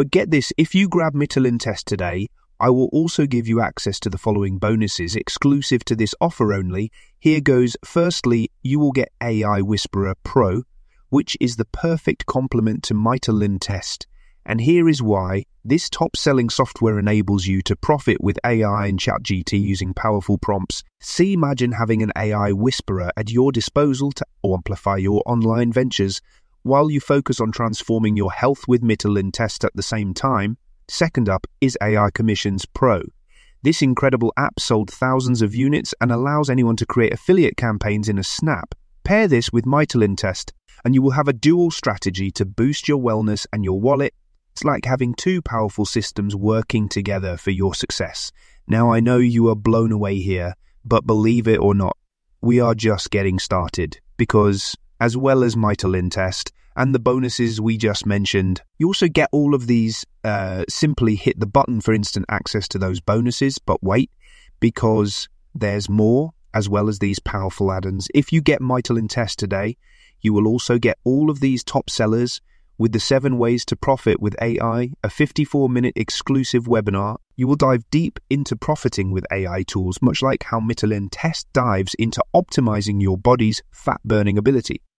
But get this, if you grab Mytolin Test today, I will also give you access to the following bonuses exclusive to this offer only. Here goes. Firstly, you will get AI Whisperer Pro, which is the perfect complement to Mytolin Test. And here is why. This top-selling software enables you to profit with AI and ChatGPT using powerful prompts. See, imagine having an AI whisperer at your disposal to amplify your online ventures while you focus on transforming your health with Mytolin Test at the same time. Second up is AI Commissions Pro. This incredible app sold thousands of units and allows anyone to create affiliate campaigns in a snap. Pair this with Mytolin Test and you will have a dual strategy to boost your wellness and your wallet. It's like having two powerful systems working together for your success. Now, I know you are blown away here, but believe it or not, we are just getting started because, as well as Mytolin Test and the bonuses we just mentioned, you also get all of these. Simply hit the button for instant access to those bonuses. But wait, because there's more as well as these powerful add-ons. If you get Mytolin Test today, you will also get all of these top sellers with the 7 ways to profit with AI, a 54-minute exclusive webinar. You will dive deep into profiting with AI tools, much like how Mytolin Test dives into optimizing your body's fat-burning ability.